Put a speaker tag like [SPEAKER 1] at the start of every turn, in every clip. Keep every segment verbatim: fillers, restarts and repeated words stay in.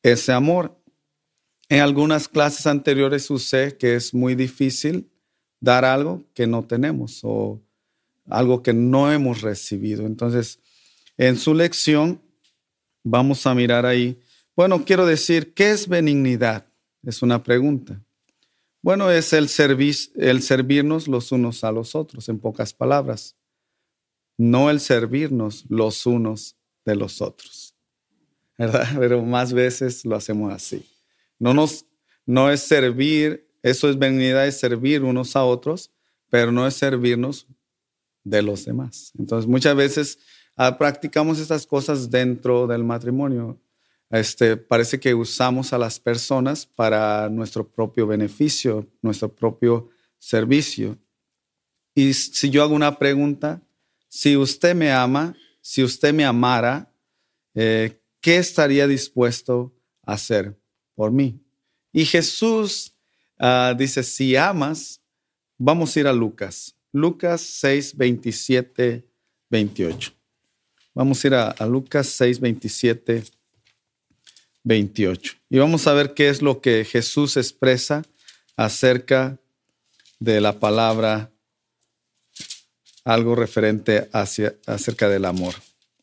[SPEAKER 1] ese amor. En algunas clases anteriores usé que es muy difícil dar algo que no tenemos o algo que no hemos recibido. Entonces, en su lección vamos a mirar ahí. Bueno, quiero decir, ¿qué es benignidad? Es una pregunta. Bueno, es el, servis, el servirnos los unos a los otros, en pocas palabras. No el servirnos los unos de los otros, ¿verdad? Pero más veces lo hacemos así. No, nos, no es servir, eso es benignidad, es servir unos a otros, pero no es servirnos de los demás. Entonces, muchas veces ah, practicamos estas cosas dentro del matrimonio. Este, parece que usamos a las personas para nuestro propio beneficio, nuestro propio servicio. Y si yo hago una pregunta, si usted me ama, si usted me amara, eh, ¿qué estaría dispuesto a hacer por mí? Y Jesús uh, dice, si amas, vamos a ir a Lucas. Lucas seis, veintisiete, veintiocho. Vamos a ir a, a Lucas seis, veintisiete, veintiocho. Y vamos a ver qué es lo que Jesús expresa acerca de la palabra, algo referente hacia, acerca del amor.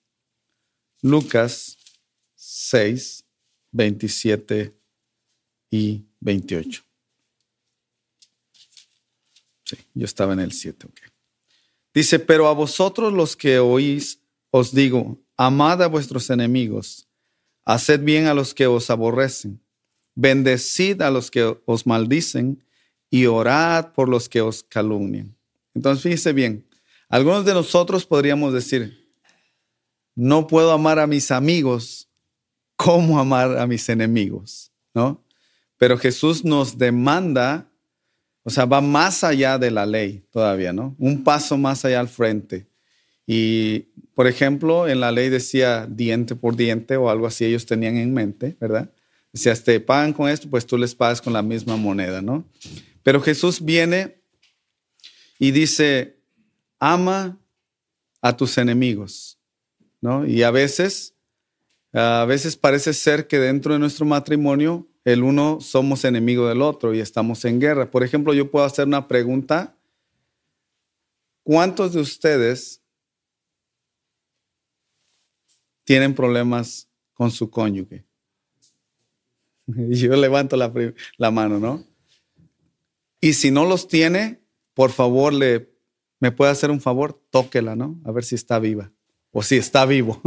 [SPEAKER 1] Lucas seis, veintisiete y veintiocho. Sí, yo estaba en el siete. Okay. Dice, pero a vosotros los que oís, os digo, amad a vuestros enemigos, haced bien a los que os aborrecen, bendecid a los que os maldicen y orad por los que os calumnian. Entonces, fíjese bien, algunos de nosotros podríamos decir, no puedo amar a mis amigos, ¿cómo amar a mis enemigos? ¿No? Pero Jesús nos demanda, o sea, va más allá de la ley todavía, ¿no? Un paso más allá al frente. Y, por ejemplo, en la ley decía diente por diente o algo así, ellos tenían en mente, ¿verdad? Decía, te pagan con esto, pues tú les pagas con la misma moneda, ¿no? Pero Jesús viene y dice, ama a tus enemigos, ¿no? Y a veces, a veces parece ser que dentro de nuestro matrimonio, el uno somos enemigo del otro y estamos en guerra. Por ejemplo, yo puedo hacer una pregunta. ¿Cuántos de ustedes tienen problemas con su cónyuge? Y yo levanto la, la mano, ¿no? Y si no los tiene, por favor, le, me puede hacer un favor, tóquela, ¿no? A ver si está viva o si está vivo.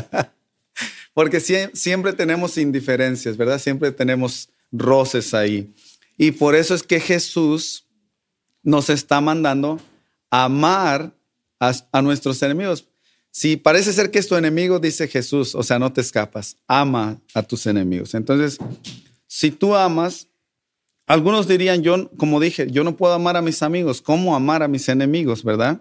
[SPEAKER 1] Porque siempre tenemos indiferencias, ¿verdad? Siempre tenemos roces ahí. Y por eso es que Jesús nos está mandando a amar a, a nuestros enemigos. Si parece ser que es tu enemigo, dice Jesús, o sea, no te escapas. Ama a tus enemigos. Entonces, si tú amas, algunos dirían, yo, como dije, yo no puedo amar a mis amigos. ¿Cómo amar a mis enemigos, verdad?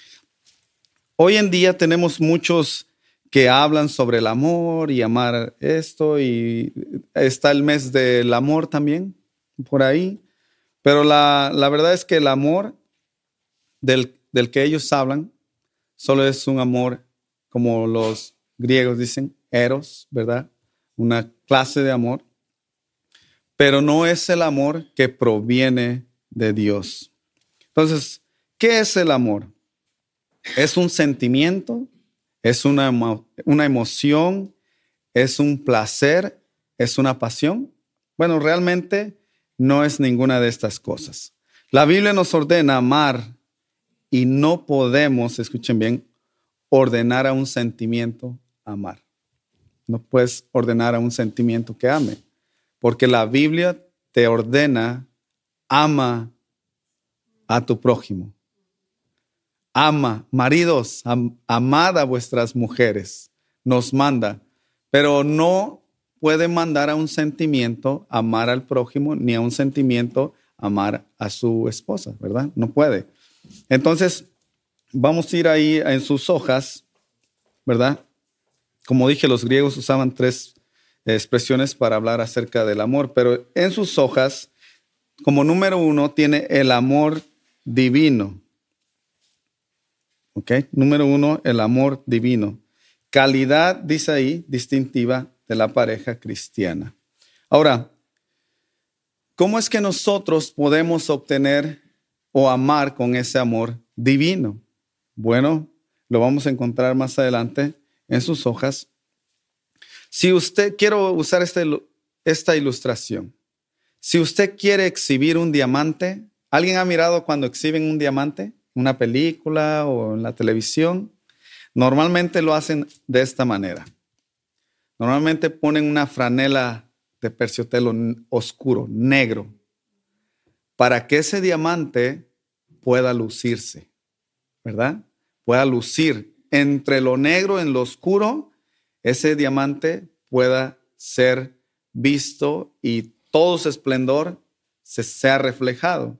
[SPEAKER 1] Hoy en día tenemos muchos que hablan sobre el amor y amar esto, y está el mes del amor también por ahí. Pero la, la verdad es que el amor del, del que ellos hablan solo es un amor, como los griegos dicen, eros, ¿verdad? Una clase de amor. Pero no es el amor que proviene de Dios. Entonces, ¿qué es el amor? ¿Es un sentimiento? ¿Es una, una emoción? ¿Es un placer? ¿Es una pasión? Bueno, realmente no es ninguna de estas cosas. La Biblia nos ordena amar y no podemos, escuchen bien, ordenar a un sentimiento amar. No puedes ordenar a un sentimiento que ame, porque la Biblia te ordena, ama a tu prójimo. Ama, maridos, am, amad a vuestras mujeres, nos manda, pero no puede mandar a un sentimiento amar al prójimo, ni a un sentimiento amar a su esposa, ¿verdad? No puede. Entonces, vamos a ir ahí en sus hojas, ¿verdad? Como dije, los griegos usaban tres expresiones para hablar acerca del amor, pero en sus hojas, como número uno, tiene el amor divino. ¿Ok? Número uno, el amor divino. Calidad, dice ahí, distintiva de la pareja cristiana. Ahora, ¿cómo es que nosotros podemos obtener o amar con ese amor divino? Bueno, lo vamos a encontrar más adelante en sus hojas. Si usted, quiero usar este, esta ilustración. Si usted quiere exhibir un diamante, ¿alguien ha mirado cuando exhiben un diamante? ¿En una película o en la televisión? Normalmente lo hacen de esta manera. Normalmente ponen una franela de terciopelo oscuro, negro, para que ese diamante pueda lucirse, ¿verdad? Pueda lucir entre lo negro y lo oscuro, ese diamante pueda ser visto y todo su esplendor se sea reflejado.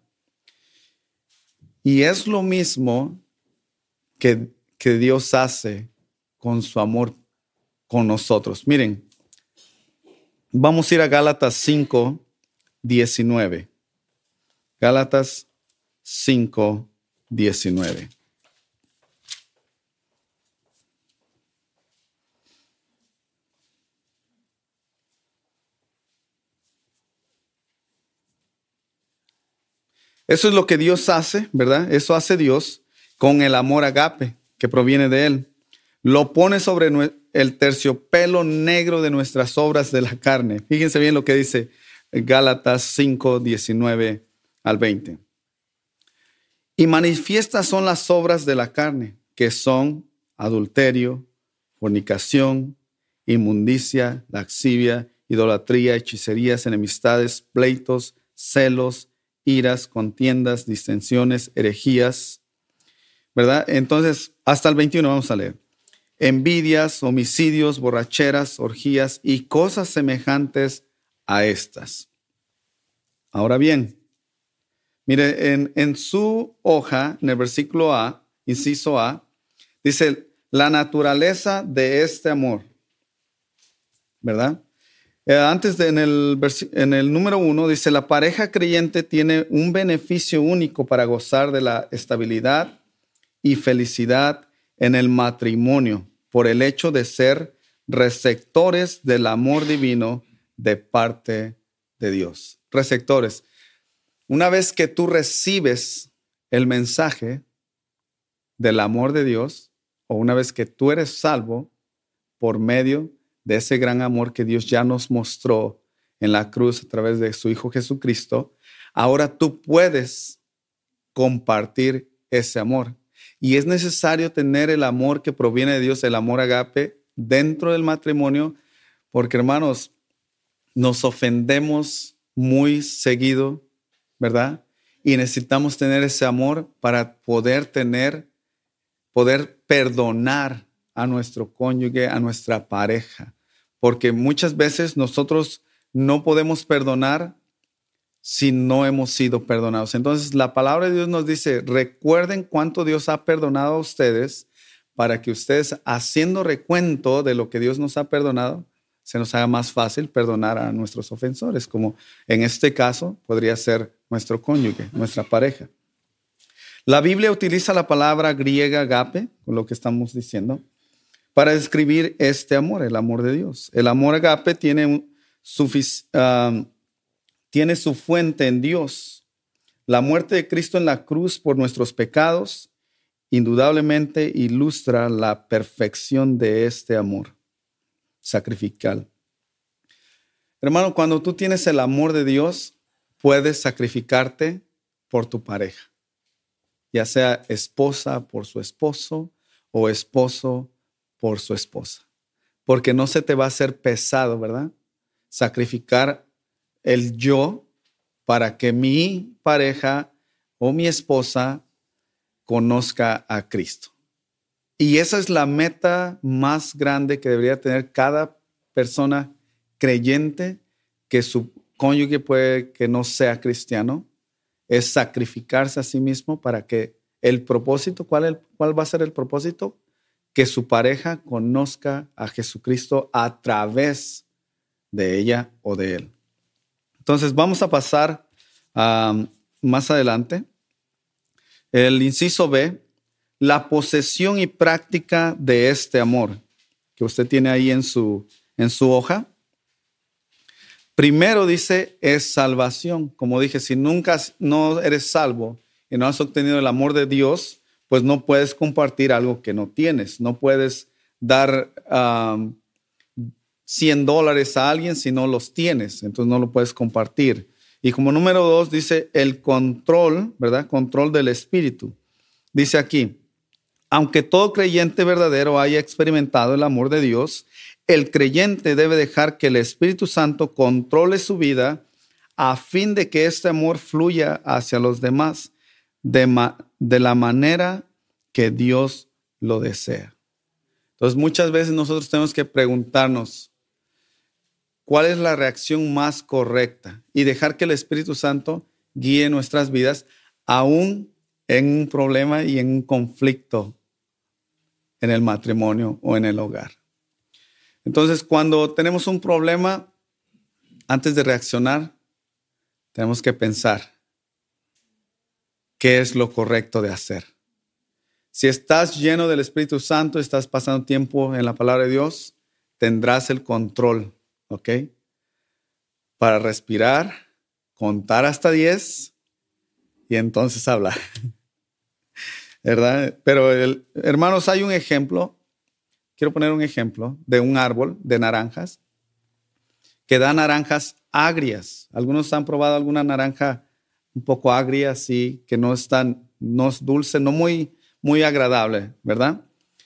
[SPEAKER 1] Y es lo mismo que, que Dios hace con su amor con nosotros. Miren, vamos a ir a Gálatas cinco, diecinueve. Gálatas cinco, diecinueve. Eso es lo que Dios hace, ¿verdad? Eso hace Dios con el amor agape que proviene de Él. Lo pone sobre el terciopelo negro de nuestras obras de la carne. Fíjense bien lo que dice Gálatas cinco, diecinueve al veinte. Y manifiestas son las obras de la carne, que son adulterio, fornicación, inmundicia, lascivia, idolatría, hechicerías, enemistades, pleitos, celos, iras, contiendas, disensiones, herejías, ¿verdad? Entonces, hasta el veintiuno vamos a leer. Envidias, homicidios, borracheras, orgías y cosas semejantes a estas. Ahora bien, mire, en, en su hoja, en el versículo A, inciso A, dice, la naturaleza de este amor, ¿verdad? Eh, antes de en el, en el número uno dice, la pareja creyente tiene un beneficio único para gozar de la estabilidad y felicidad en el matrimonio por el hecho de ser receptores del amor divino de parte de Dios. Receptores. Una vez que tú recibes el mensaje del amor de Dios, o una vez que tú eres salvo por medio de ese gran amor que Dios ya nos mostró en la cruz a través de su Hijo Jesucristo, ahora tú puedes compartir ese amor. Y es necesario tener el amor que proviene de Dios, el amor agape, dentro del matrimonio, porque hermanos, nos ofendemos muy seguido, ¿verdad? Y necesitamos tener ese amor para poder tener, poder perdonar a nuestro cónyuge, a nuestra pareja. Porque muchas veces nosotros no podemos perdonar si no hemos sido perdonados. Entonces, la palabra de Dios nos dice, recuerden cuánto Dios ha perdonado a ustedes para que ustedes, haciendo recuento de lo que Dios nos ha perdonado, se nos haga más fácil perdonar a nuestros ofensores, como en este caso podría ser nuestro cónyuge, nuestra pareja. La Biblia utiliza la palabra griega agape, con lo que estamos diciendo, para describir este amor, el amor de Dios. El amor agape tiene, un, sufic- uh, tiene su fuente en Dios. La muerte de Cristo en la cruz por nuestros pecados indudablemente ilustra la perfección de este amor sacrificial. Hermano, cuando tú tienes el amor de Dios, puedes sacrificarte por tu pareja, ya sea esposa por su esposo o esposo por su esposa, porque no se te va a hacer pesado, ¿verdad? Sacrificar el yo para que mi pareja o mi esposa conozca a Cristo. Y esa es la meta más grande que debería tener cada persona creyente, que su cónyuge puede que no sea cristiano, es sacrificarse a sí mismo para que el propósito, ¿cuál, el, cuál va a ser el propósito? Que su pareja conozca a Jesucristo a través de ella o de él. Entonces vamos a pasar um, más adelante. El inciso B, la posesión y práctica de este amor, que usted tiene ahí en su, en su hoja. Primero dice, es salvación. Como dije, si nunca no eres salvo y no has obtenido el amor de Dios, pues no puedes compartir algo que no tienes. No puedes dar um, cien dólares a alguien si no los tienes. Entonces no lo puedes compartir. Y como número dos dice el control, ¿verdad? Control del espíritu. Dice aquí, aunque todo creyente verdadero haya experimentado el amor de Dios, el creyente debe dejar que el Espíritu Santo controle su vida a fin de que este amor fluya hacia los demás de, ma- de la manera que Dios lo desea. Entonces, muchas veces nosotros tenemos que preguntarnos cuál es la reacción más correcta y dejar que el Espíritu Santo guíe nuestras vidas, aún en un problema y en un conflicto en el matrimonio o en el hogar. Entonces, cuando tenemos un problema, antes de reaccionar, tenemos que pensar qué es lo correcto de hacer. Si estás lleno del Espíritu Santo, estás pasando tiempo en la palabra de Dios, tendrás el control, ¿ok? Para respirar, contar hasta diez y entonces hablar, ¿verdad? Pero, el, hermanos, hay un ejemplo. Quiero poner un ejemplo de un árbol de naranjas que da naranjas agrias. Algunos han probado alguna naranja un poco agria, así, que no es tan, no es dulce, no muy, muy agradable, ¿verdad?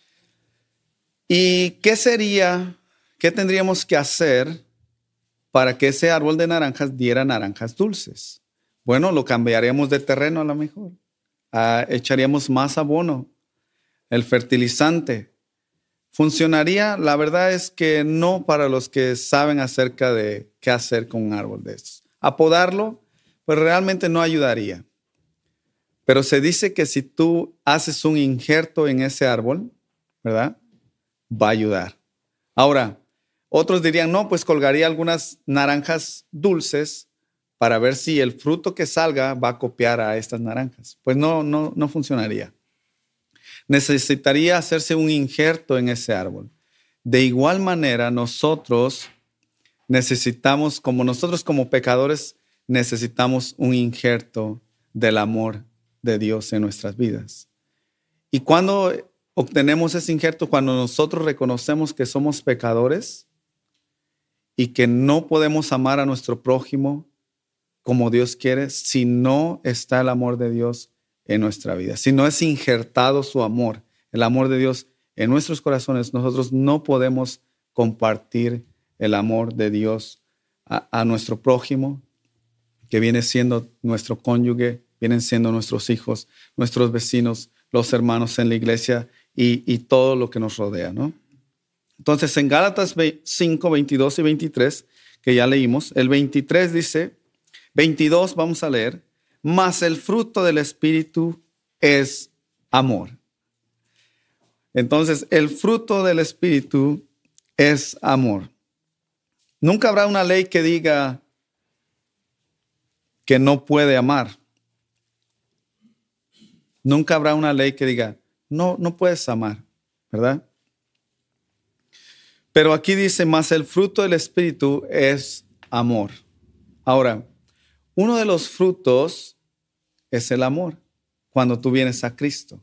[SPEAKER 1] ¿Y qué sería, qué tendríamos que hacer para que ese árbol de naranjas diera naranjas dulces? Bueno, lo cambiaríamos de terreno a lo mejor. Uh, echaríamos más abono, el fertilizante. ¿Funcionaría? La verdad es que no para los que saben acerca de qué hacer con un árbol de estos. Apodarlo, pues realmente no ayudaría. Pero se dice que si tú haces un injerto en ese árbol, ¿verdad? Va a ayudar. Ahora, otros dirían, no, pues colgaría algunas naranjas dulces para ver si el fruto que salga va a copiar a estas naranjas. Pues no, no, no funcionaría. Necesitaría hacerse un injerto en ese árbol. De igual manera, nosotros necesitamos, como nosotros como pecadores, necesitamos un injerto del amor de Dios en nuestras vidas. Y cuando obtenemos ese injerto, cuando nosotros reconocemos que somos pecadores y que no podemos amar a nuestro prójimo como Dios quiere, si no está el amor de Dios en nuestra vida. Si no es injertado su amor, el amor de Dios en nuestros corazones, nosotros no podemos compartir el amor de Dios a, a nuestro prójimo, que viene siendo nuestro cónyuge, vienen siendo nuestros hijos, nuestros vecinos, los hermanos en la iglesia y, y todo lo que nos rodea, ¿no? Entonces, en Gálatas cinco, veintidós y veintitrés, que ya leímos, el veintitrés dice, veintidós vamos a leer, mas el fruto del Espíritu es amor. Entonces, el fruto del Espíritu es amor. Nunca habrá una ley que diga que no puede amar. Nunca habrá una ley que diga, no, no puedes amar, ¿verdad? Pero aquí dice, mas el fruto del Espíritu es amor. Ahora, uno de los frutos es el amor, cuando tú vienes a Cristo.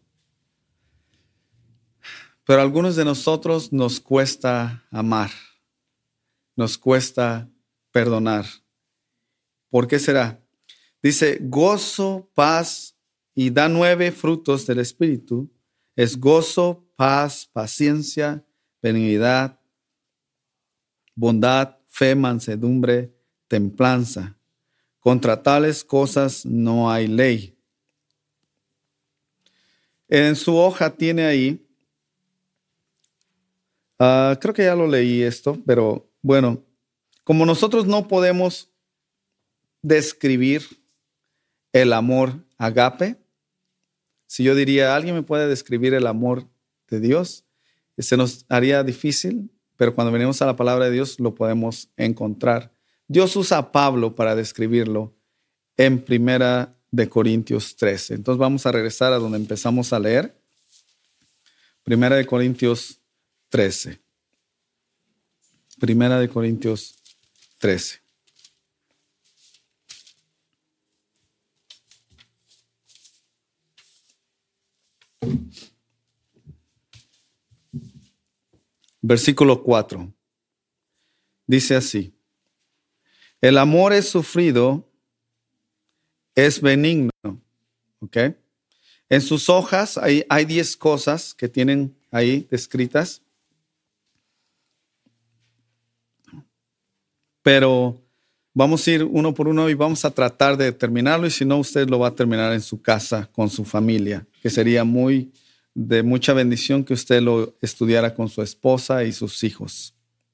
[SPEAKER 1] Pero a algunos de nosotros nos cuesta amar, nos cuesta perdonar. ¿Por qué será? Dice, gozo, paz, y da nueve frutos del Espíritu. Es gozo, paz, paciencia, benignidad, bondad, fe, mansedumbre, templanza. Contra tales cosas no hay ley. En su hoja tiene ahí, uh, creo que ya lo leí esto, pero bueno, como nosotros no podemos describir el amor agape, si yo diría, ¿alguien me puede describir el amor de Dios? Se nos haría difícil, pero cuando venimos a la palabra de Dios lo podemos encontrar. Dios usa a Pablo para describirlo en Primera de Corintios trece. Entonces vamos a regresar a donde empezamos a leer. Primera de Corintios trece. Primera de Corintios trece. versículo cuatro. Dice así: el amor es sufrido, es benigno. ¿Ok? En sus hojas hay, hay diez cosas que tienen ahí descritas. Pero vamos a ir uno por uno y vamos a tratar de terminarlo, y si no, usted lo va a terminar en su casa con su familia, que sería muy de mucha bendición que usted lo estudiara con su esposa y sus hijos.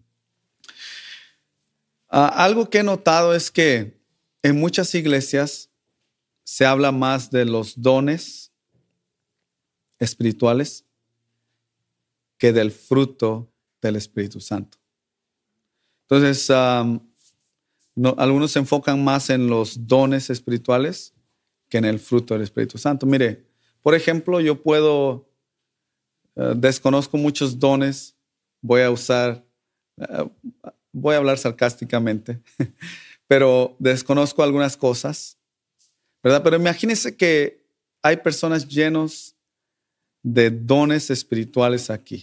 [SPEAKER 1] Uh, algo que he notado es que en muchas iglesias se habla más de los dones espirituales que del fruto del Espíritu Santo. Entonces, um, no, algunos se enfocan más en los dones espirituales que en el fruto del Espíritu Santo. Mire, por ejemplo, yo puedo, uh, desconozco muchos dones, voy a usar, uh, voy a hablar sarcásticamente, pero desconozco algunas cosas, ¿verdad? Pero imagínense que hay personas llenas de dones espirituales aquí,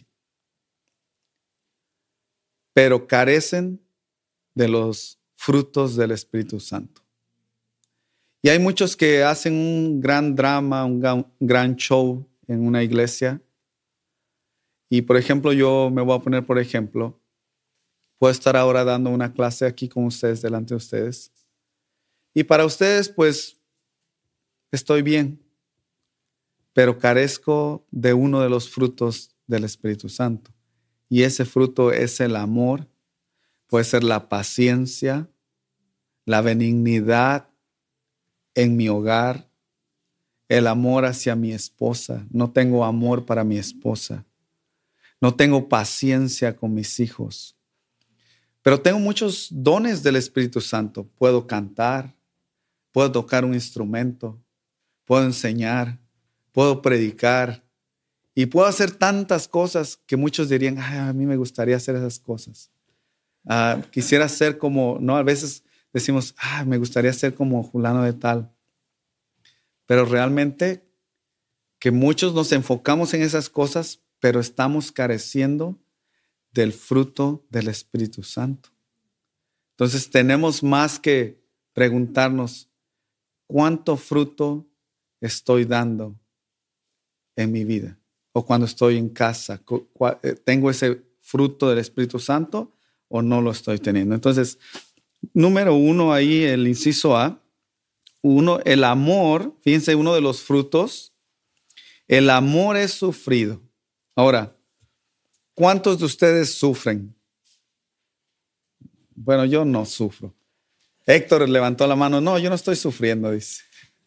[SPEAKER 1] pero carecen de los frutos del Espíritu Santo. Y hay muchos que hacen un gran drama, un gran, gran show en una iglesia. Y por ejemplo, yo me voy a poner por ejemplo, puedo estar ahora dando una clase aquí con ustedes, delante de ustedes. Y para ustedes, pues, estoy bien, pero carezco de uno de los frutos del Espíritu Santo. Y ese fruto es el amor, puede ser la paciencia, la benignidad en mi hogar, el amor hacia mi esposa. No tengo amor para mi esposa. No tengo paciencia con mis hijos. Pero tengo muchos dones del Espíritu Santo. Puedo cantar, puedo tocar un instrumento, puedo enseñar, puedo predicar y puedo hacer tantas cosas que muchos dirían, ay, a mí me gustaría hacer esas cosas. Uh, quisiera ser como, no, a veces decimos, ah, me gustaría ser como fulano de tal. Pero realmente que muchos nos enfocamos en esas cosas, pero estamos careciendo del fruto del Espíritu Santo. Entonces tenemos más que preguntarnos, ¿cuánto fruto estoy dando en mi vida? O cuando estoy en casa, ¿tengo ese fruto del Espíritu Santo o no lo estoy teniendo? Entonces, número uno ahí, el inciso A, uno, el amor, fíjense, uno de los frutos, el amor es sufrido. Ahora, ¿cuántos de ustedes sufren? Bueno, yo no sufro. Héctor levantó la mano. No, yo no estoy sufriendo, dice.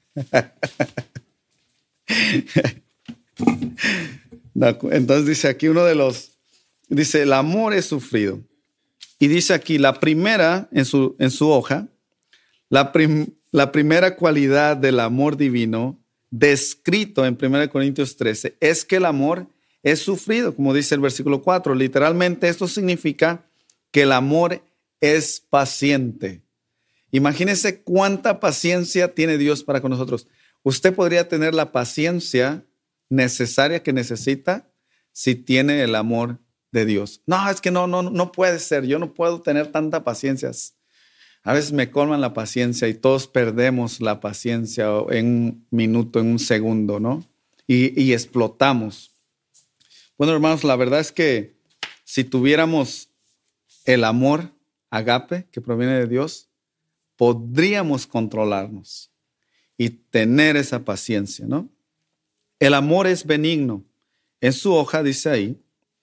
[SPEAKER 1] No, entonces dice aquí uno de los, dice, el amor es sufrido. Y dice aquí, la primera, en su, en su hoja, la, prim, la primera cualidad del amor divino, descrito en primera Corintios trece, es que el amor es sufrido, como dice el versículo cuatro. Literalmente esto significa que el amor es paciente. Imagínese cuánta paciencia tiene Dios para con nosotros. Usted podría tener la paciencia necesaria que necesita si tiene el amor de Dios. No, es que no, no, no puede ser. Yo no puedo tener tanta paciencia. A veces me colman la paciencia y todos perdemos la paciencia en un minuto, en un segundo, ¿no? Y, y explotamos. Bueno, hermanos, la verdad es que si tuviéramos el amor agape que proviene de Dios, podríamos controlarnos y tener esa paciencia, ¿no? El amor es benigno. En su hoja dice ahí,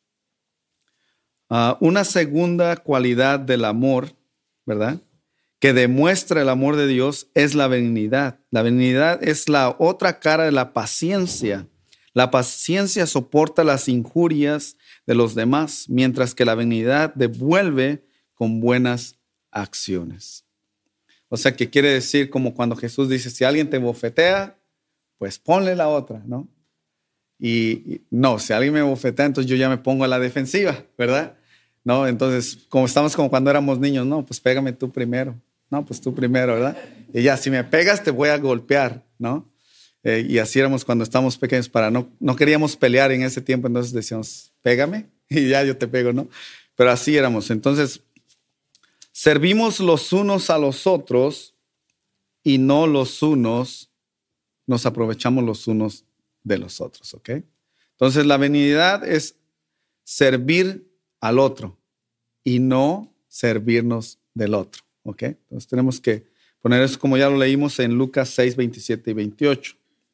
[SPEAKER 1] uh, una segunda cualidad del amor, ¿verdad?, que demuestra el amor de Dios es la benignidad. La benignidad es la otra cara de la paciencia. La paciencia soporta las injurias de los demás, mientras que la benignidad devuelve con buenas acciones. O sea, que quiere decir como cuando Jesús dice, si alguien te bofetea, pues ponle la otra, ¿no? Y, y no, si alguien me bofetea, entonces yo ya me pongo a la defensiva, ¿verdad? No, entonces, como estamos como cuando éramos niños, no, pues pégame tú primero. No, pues tú primero, ¿verdad? Y ya, si me pegas, te voy a golpear, ¿no? Eh, y así éramos cuando estábamos pequeños, para no, no queríamos pelear en ese tiempo, entonces decíamos, pégame y ya yo te pego, ¿no? Pero así éramos. Entonces, servimos los unos a los otros y no los unos, nos aprovechamos los unos de los otros, ¿ok? Entonces, la benignidad es servir al otro y no servirnos del otro, ¿ok? Entonces, tenemos que poner eso como ya lo leímos en Lucas seis, veintisiete y veintiocho.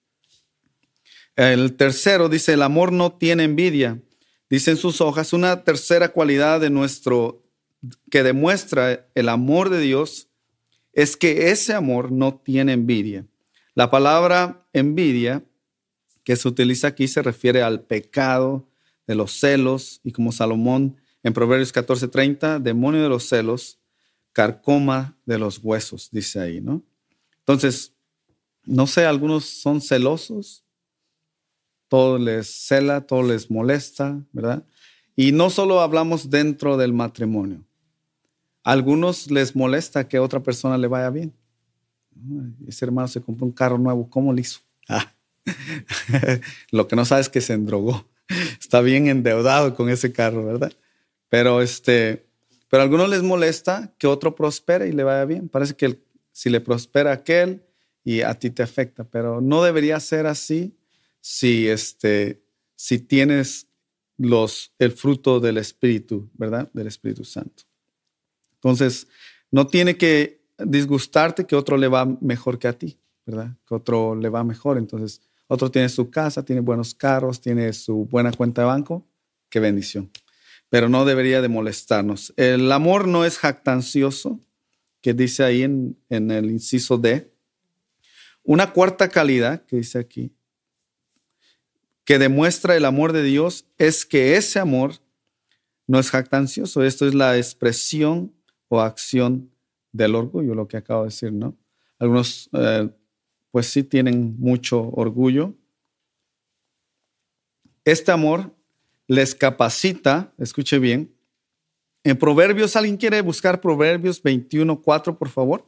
[SPEAKER 1] El tercero dice, el amor no tiene envidia. Dice en sus hojas, una tercera cualidad de nuestro, que demuestra el amor de Dios, es que ese amor no tiene envidia. La palabra envidia que se utiliza aquí se refiere al pecado de los celos, y como Salomón en Proverbios catorce treinta, demonio de los celos, carcoma de los huesos, dice ahí, ¿no? Entonces, no sé, algunos son celosos, todo les cela, todo les molesta, ¿verdad? Y no solo hablamos dentro del matrimonio. A algunos les molesta que a otra persona le vaya bien. Ese hermano se compró un carro nuevo, ¿cómo le hizo? Ah. Lo que no sabe es que se endrogó. Está bien endeudado con ese carro, ¿verdad? Pero, este, pero a algunos les molesta que otro prospere y le vaya bien. Parece que el, si le prospera a aquel y a ti te afecta, pero no debería ser así. Si, este, si tienes los, el fruto del Espíritu, ¿verdad? Del Espíritu Santo. Entonces, no tiene que disgustarte que otro le va mejor que a ti, ¿verdad? Que otro le va mejor. Entonces, otro tiene su casa, tiene buenos carros, tiene su buena cuenta de banco. ¡Qué bendición! Pero no debería de molestarnos. El amor no es jactancioso, que dice ahí en, en el inciso D. Una cuarta calidad, que dice aquí, que demuestra el amor de Dios, es que ese amor no es jactancioso. Esto es la expresión o acción del orgullo, lo que acabo de decir, ¿no? Algunos, eh, pues sí tienen mucho orgullo. Este amor les capacita, escuche bien, en Proverbios, ¿alguien quiere buscar Proverbios veintiuno cuatro, por favor?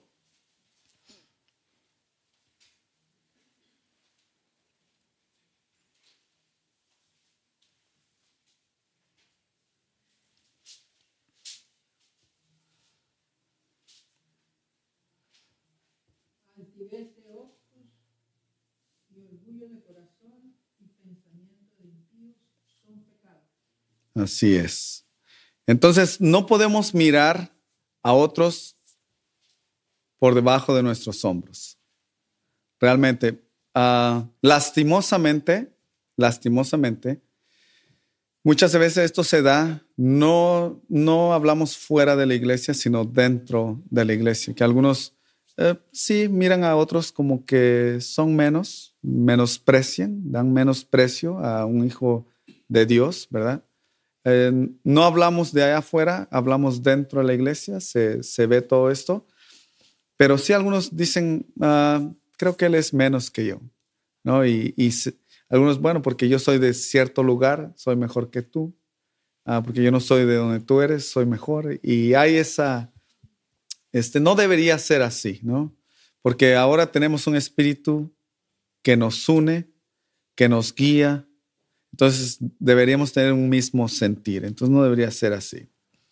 [SPEAKER 1] Así es. Entonces, no podemos mirar a otros por debajo de nuestros hombros. Realmente, uh, lastimosamente, lastimosamente, muchas veces esto se da, no, no hablamos fuera de la iglesia, sino dentro de la iglesia, que algunos eh, sí miran a otros como que son menos, menosprecian, dan menos precio a un hijo de Dios, ¿verdad? Eh, no hablamos de allá afuera, hablamos dentro de la iglesia, se, se ve todo esto, pero sí algunos dicen, uh, creo que él es menos que yo, ¿no? Y, y se, algunos, bueno, porque yo soy de cierto lugar, soy mejor que tú, uh, porque yo no soy de donde tú eres, soy mejor. Y hay esa, este, no debería ser así, ¿no? Porque ahora tenemos un espíritu que nos une, que nos guía. Entonces deberíamos tener un mismo sentir. Entonces no debería ser así.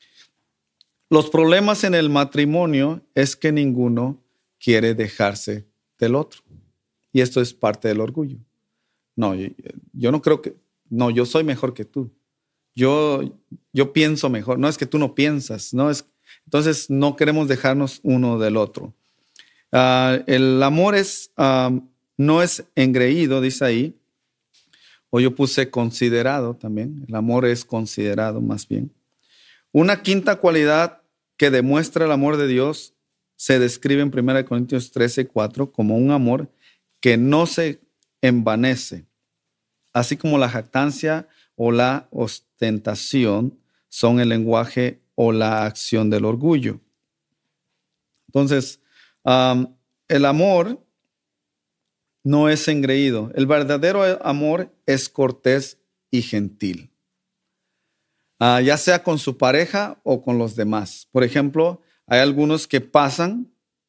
[SPEAKER 1] Los problemas en el matrimonio es que ninguno quiere dejarse del otro. Y esto es parte del orgullo. No, yo, yo no creo que... No, yo soy mejor que tú. Yo, yo pienso mejor. No es que tú no piensas. No es, entonces no queremos dejarnos uno del otro. Uh, el amor es, uh, no es engreído, dice ahí. O yo puse considerado también. El amor es considerado más bien. Una quinta cualidad que demuestra el amor de Dios se describe en primera Corintios trece, cuatro como un amor que no se envanece, así como la jactancia o la ostentación son el lenguaje o la acción del orgullo. Entonces, um, el amor no es engreído. El verdadero amor es cortés y gentil. Uh, ya sea con su pareja o con los demás. Por ejemplo, hay algunos que pasan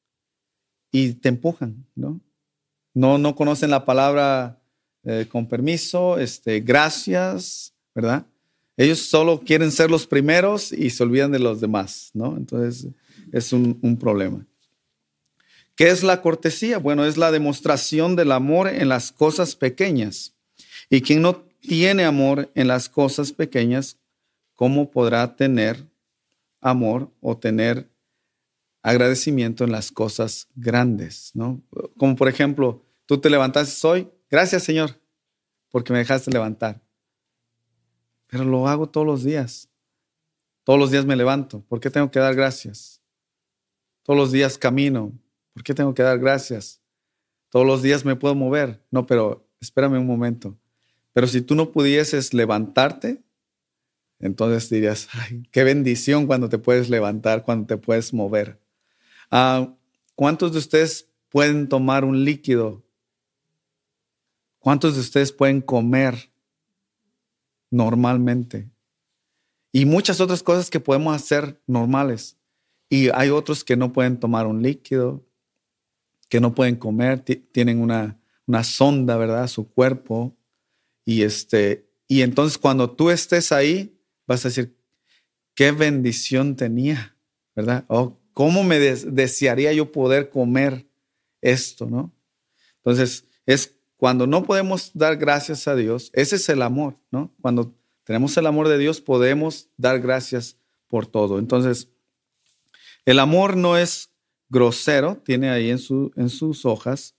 [SPEAKER 1] y te empujan, ¿no? No, no conocen la palabra eh, con permiso, este, gracias, ¿verdad? Ellos solo quieren ser los primeros y se olvidan de los demás, ¿no? Entonces es un, un problema. ¿Qué es la cortesía? Bueno, es la demostración del amor en las cosas pequeñas. Y quien no tiene amor en las cosas pequeñas, ¿cómo podrá tener amor o tener agradecimiento en las cosas grandes, ¿no? Como por ejemplo, tú te levantaste hoy, gracias Señor, porque me dejaste levantar. Pero lo hago todos los días. Todos los días me levanto. ¿Por qué tengo que dar gracias? Todos los días camino. ¿Por qué tengo que dar gracias? Todos los días me puedo mover. No, pero espérame un momento. Pero si tú no pudieses levantarte, entonces dirías, ay, qué bendición cuando te puedes levantar, cuando te puedes mover. Uh, ¿Cuántos de ustedes pueden tomar un líquido? ¿Cuántos de ustedes pueden comer normalmente? Y muchas otras cosas que podemos hacer normales. Y hay otros que no pueden tomar un líquido, que no pueden comer, t- tienen una, una sonda, ¿verdad? Su cuerpo. Y, este, y entonces cuando tú estés ahí, vas a decir, qué bendición tenía, ¿verdad? Oh, ¿cómo me des- desearía yo poder comer esto, ¿no? Entonces, es cuando no podemos dar gracias a Dios, ese es el amor, ¿no? Cuando tenemos el amor de Dios, podemos dar gracias por todo. Entonces, el amor no es grosero, tiene ahí en, su, en sus hojas.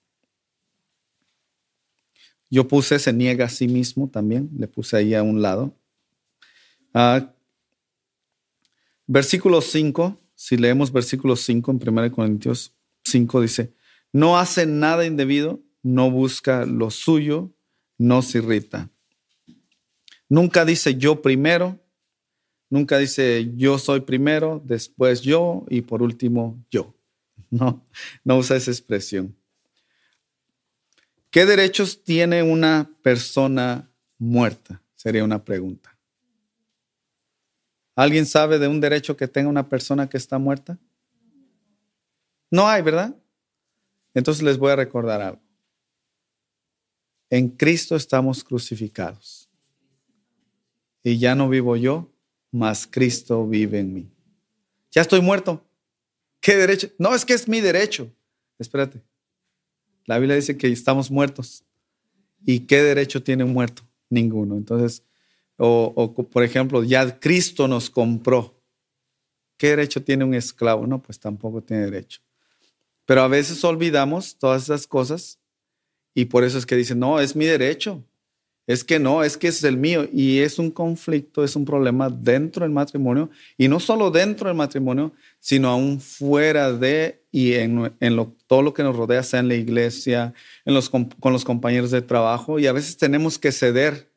[SPEAKER 1] Yo puse se niega a sí mismo también, le puse ahí a un lado. Uh, versículo cinco, si leemos versículo cinco en primera Corintios cinco, dice, no hace nada indebido, no busca lo suyo, no se irrita. Nunca dice yo primero, nunca dice yo soy primero, después yo y por último yo. No, no usa esa expresión. ¿Qué derechos tiene una persona muerta? Sería una pregunta. ¿Alguien sabe de un derecho que tenga una persona que está muerta? No hay, ¿verdad? Entonces les voy a recordar algo. En Cristo estamos crucificados. Y ya no vivo yo, mas Cristo vive en mí. Ya estoy muerto. ¿Qué derecho? No, es que es mi derecho. Espérate. La Biblia dice que estamos muertos. ¿Y qué derecho tiene un muerto? Ninguno. Entonces, o, o por ejemplo, ya Cristo nos compró. ¿Qué derecho tiene un esclavo? No, pues tampoco tiene derecho. Pero a veces olvidamos todas esas cosas y por eso es que dicen, no, es mi derecho. Es que no, es que es el mío. Y es un conflicto, es un problema dentro del matrimonio. Y no solo dentro del matrimonio, sino aún fuera de y en, en lo, todo lo que nos rodea, sea en la iglesia, en los, con los compañeros de trabajo. Y a veces tenemos que ceder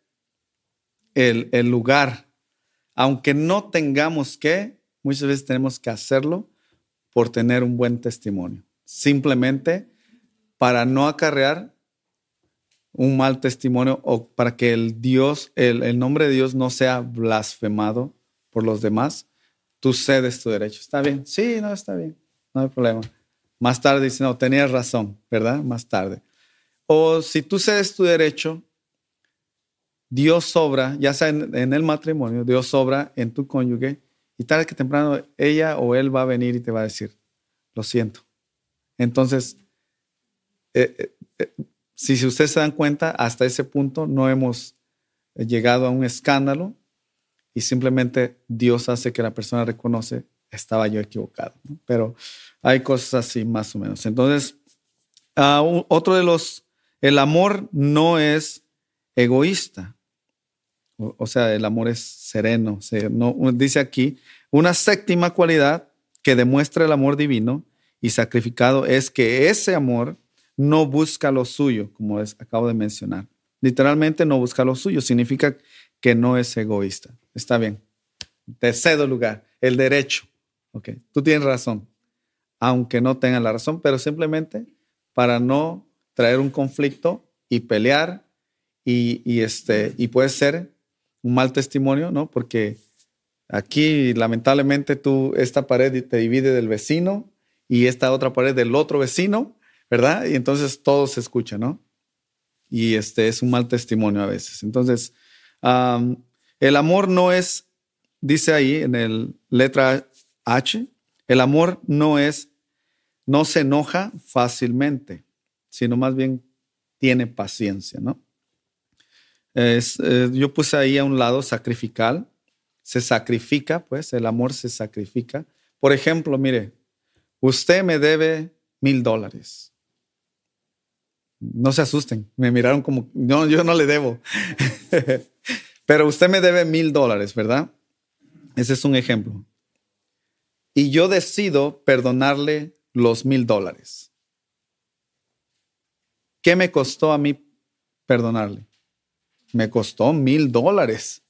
[SPEAKER 1] el, el lugar. Aunque no tengamos que, muchas veces tenemos que hacerlo por tener un buen testimonio. Simplemente para no acarrear un mal testimonio o para que el Dios, el, el nombre de Dios no sea blasfemado por los demás, tú cedes tu derecho. ¿Está bien? Sí, no, está bien. No hay problema. Más tarde dice, no, tenías razón, ¿verdad? Más tarde. O si tú cedes tu derecho, Dios obra, ya sea en, en el matrimonio, Dios obra en tu cónyuge y tarde que temprano ella o él va a venir y te va a decir, lo siento. Entonces, eh, eh, eh, si, si ustedes se dan cuenta, hasta ese punto no hemos llegado a un escándalo y simplemente Dios hace que la persona reconoce, estaba yo equivocado, ¿no? Pero hay cosas así más o menos. Entonces, uh, un, otro de los, el amor no es egoísta. O, o sea, el amor es sereno. O sea, no, dice aquí, una séptima cualidad que demuestra el amor divino y sacrificado es que ese amor no busca lo suyo, como les acabo de mencionar. Literalmente no busca lo suyo, significa que no es egoísta. Está bien, te cedo lugar, el derecho. Okay. Tú tienes razón, aunque no tengas la razón, pero simplemente para no traer un conflicto y pelear y, y, este, y puede ser un mal testimonio, ¿no? Porque aquí lamentablemente tú, esta pared te divide del vecino y esta otra pared del otro vecino, ¿verdad? Y entonces todo se escucha, ¿no? Y este es un mal testimonio a veces. Entonces, um, El amor no es, dice ahí en el letra H, el amor no es, no se enoja fácilmente, sino más bien tiene paciencia, ¿no? Es, eh, yo puse ahí a un lado sacrificial, se sacrifica, pues el amor se sacrifica. Por ejemplo, mire, usted me debe mil dólares. No se asusten, me miraron como, no, yo no le debo. Pero usted me debe mil dólares, ¿verdad? Ese es un ejemplo. Y yo decido perdonarle los mil dólares. ¿Qué me costó a mí perdonarle? Me costó mil dólares.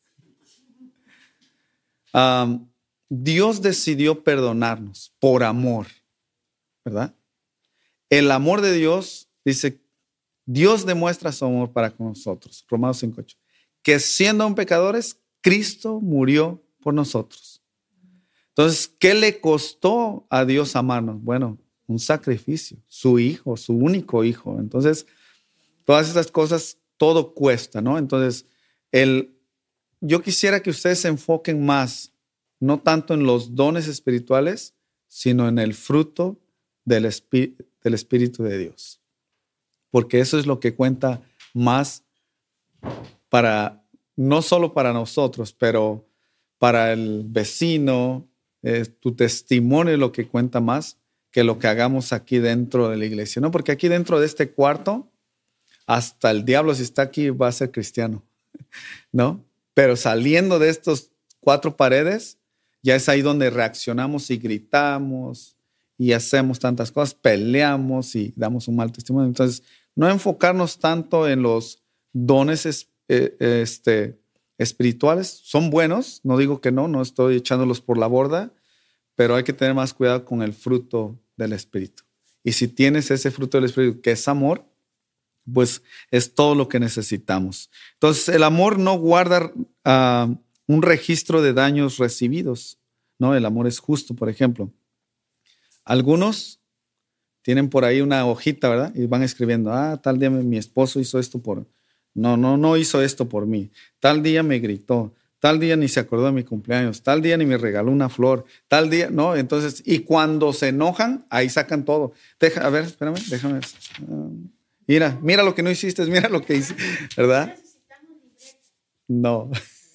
[SPEAKER 1] Um, Dios decidió perdonarnos por amor, ¿verdad? El amor de Dios, dice, Dios demuestra su amor para con nosotros. Romanos cinco ocho. Que siendo aún pecadores, Cristo murió por nosotros. Entonces, ¿qué le costó a Dios amarnos? Bueno, un sacrificio, su hijo, su único hijo. Entonces, todas esas cosas, todo cuesta, ¿no? Entonces, el, yo quisiera que ustedes se enfoquen más, no tanto en los dones espirituales, sino en el fruto del, espí- del Espíritu de Dios. Porque eso es lo que cuenta más para, no solo para nosotros, pero para el vecino. Eh, tu testimonio es lo que cuenta más que lo que hagamos aquí dentro de la iglesia, ¿no? Porque aquí dentro de este cuarto, hasta el diablo, si está aquí, va a ser cristiano, ¿no? Pero saliendo de estos cuatro paredes, ya es ahí donde reaccionamos y gritamos y hacemos tantas cosas, peleamos y damos un mal testimonio. Entonces, no enfocarnos tanto en los dones es- eh, este, espirituales. Son buenos, no digo que no, no estoy echándolos por la borda, pero hay que tener más cuidado con el fruto del Espíritu. Y si tienes ese fruto del Espíritu, que es amor, pues es todo lo que necesitamos. Entonces, el amor no guarda uh, un registro de daños recibidos, ¿no? El amor es justo, por ejemplo. Algunos tienen por ahí una hojita, ¿verdad? Y van escribiendo, ah, tal día mi esposo hizo esto por... No, no, no hizo esto por mí. Tal día me gritó. Tal día ni se acordó de mi cumpleaños. Tal día ni me regaló una flor. Tal día, ¿no? Entonces, y cuando se enojan, ahí sacan todo. Deja, a ver, espérame, déjame ver. Uh, Mira, mira lo que no hiciste, mira lo que hice, ¿verdad? No.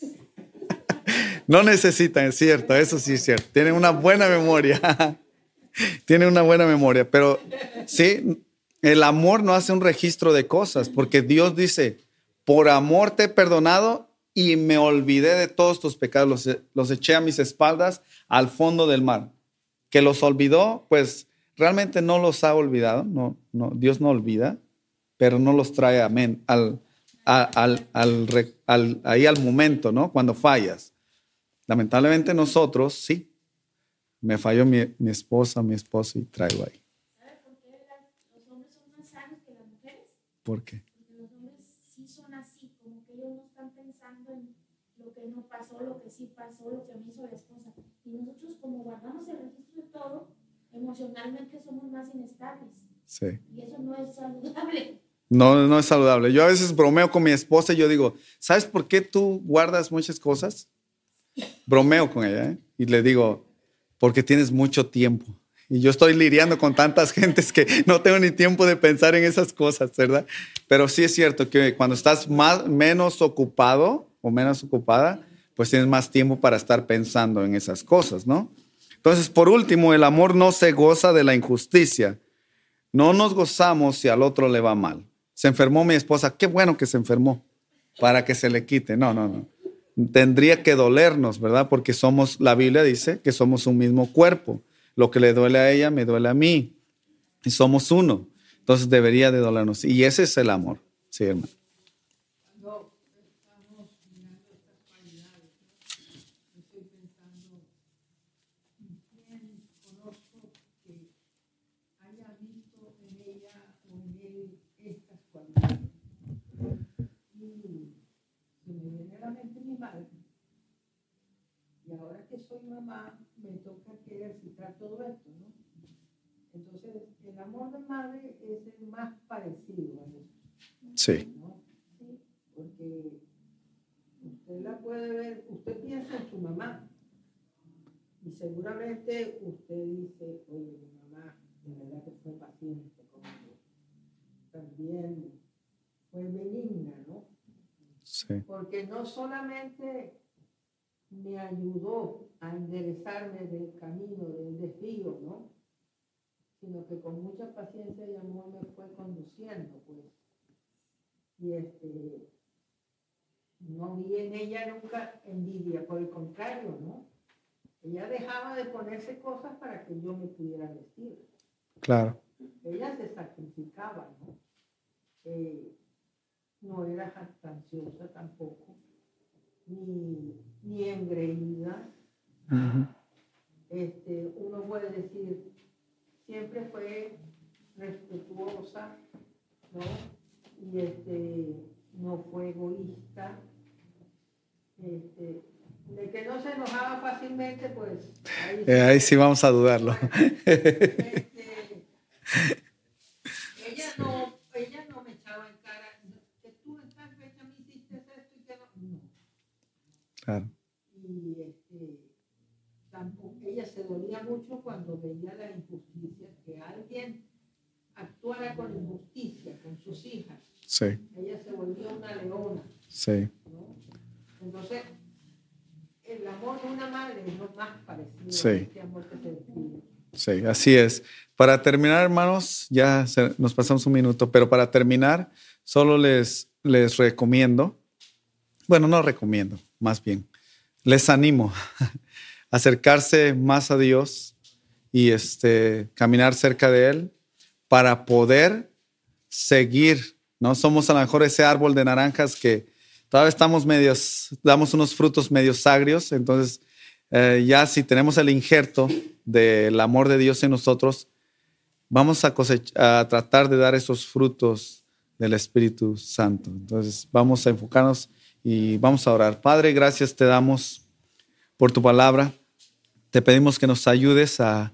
[SPEAKER 1] No necesitan, es cierto, eso sí es cierto. Tienen una buena memoria. Tienen una buena memoria, pero sí, el amor no hace un registro de cosas, porque Dios dice, por amor te he perdonado y me olvidé de todos tus pecados, los, los eché a mis espaldas al fondo del mar. Que los olvidó, pues realmente no los ha olvidado, no, no, Dios no olvida, pero no los trae amén, al, al, al, al, al, ahí al momento, ¿no? Cuando fallas. Lamentablemente nosotros, sí, me falló mi, mi esposa, mi esposo y traigo ahí.
[SPEAKER 2] ¿Sabe por qué los hombres son más sanos que las mujeres?
[SPEAKER 1] ¿Por qué?
[SPEAKER 2] Porque los hombres sí son así, como que ellos no están pensando en lo que no pasó, lo que sí pasó, lo que me hizo la esposa. Y nosotros, como guardamos el registro de todo, emocionalmente somos más inestables.
[SPEAKER 1] Sí.
[SPEAKER 2] Y eso no es saludable.
[SPEAKER 1] No, no es saludable. Yo a veces bromeo con mi esposa y yo digo, ¿sabes por qué tú guardas muchas cosas? Bromeo con ella, ¿eh? Y le digo, porque tienes mucho tiempo. Y yo estoy lidiando con tantas gentes que no tengo ni tiempo de pensar en esas cosas, ¿verdad? Pero sí es cierto que cuando estás más, menos ocupado o menos ocupada, pues tienes más tiempo para estar pensando en esas cosas, ¿no? Entonces, por último, el amor no se goza de la injusticia. No nos gozamos si al otro le va mal. Se enfermó mi esposa, qué bueno que se enfermó, para que se le quite. No, no, no. Tendría que dolernos, ¿verdad? Porque somos, la Biblia dice que somos un mismo cuerpo. Lo que le duele a ella, me duele a mí. Y somos uno. Entonces debería de dolernos. Y ese es el amor. Sí, hermano.
[SPEAKER 3] Cuando estamos mirando estas cualidades, ¿no? Estoy pensando en quién conozco que haya visto en ella o en él estas cualidades. Y se me viene a la mente mi madre. Y ahora que soy mamá, me toca que ejercitar todo esto, ¿no? Entonces, el amor de madre es el más parecido a eso.
[SPEAKER 1] Sí.
[SPEAKER 3] ¿No? Sí, porque usted usted la puede ver, usted piensa en su mamá y seguramente usted dice, oye, mi mamá de verdad que fue paciente conmigo, también fue benigna, ¿no?
[SPEAKER 1] Sí.
[SPEAKER 3] Porque no solamente me ayudó a enderezarme del camino, del desvío, ¿no? Sino que con mucha paciencia y amor me fue conduciendo, pues. Y este, no vi en ella nunca envidia, por el contrario, ¿no? Ella dejaba de ponerse cosas para que yo me pudiera vestir.
[SPEAKER 1] Claro.
[SPEAKER 3] Ella se sacrificaba, ¿no? Eh, no era jactanciosa tampoco, ni, ni engreída.
[SPEAKER 1] Uh-huh.
[SPEAKER 3] Este, uno puede decir, siempre fue respetuosa, ¿no? Y este, no fue egoísta. Este, de que no se enojaba fácilmente, pues ahí,
[SPEAKER 1] eh, ahí sí vamos a dudarlo.
[SPEAKER 3] Este, ella no, ella no me echaba en cara que tú en tal fecha me hiciste esto y que no. No.
[SPEAKER 1] Claro.
[SPEAKER 3] Y este, tampoco, ella se dolía mucho cuando veía la injusticia, que alguien actuara con injusticia con sus hijas.
[SPEAKER 1] Sí.
[SPEAKER 3] Ella se volvía una leona.
[SPEAKER 1] Sí.
[SPEAKER 3] ¿No? Entonces, el amor de una madre es lo más parecido
[SPEAKER 1] Sí.
[SPEAKER 3] a este amor que se describe.
[SPEAKER 1] Sí, así es. Para terminar, hermanos, ya se, nos pasamos un minuto, pero para terminar, solo les, les recomiendo, bueno, no recomiendo, más bien, les animo a acercarse más a Dios y este, caminar cerca de Él para poder seguir, ¿no? Somos a lo mejor ese árbol de naranjas que todavía estamos medios, damos unos frutos medios agrios, entonces eh, ya si tenemos el injerto del amor de Dios en nosotros, vamos a, cosechar, a tratar de dar esos frutos del Espíritu Santo. Entonces vamos a enfocarnos y vamos a orar. Padre, gracias te damos por tu palabra. Te pedimos que nos ayudes a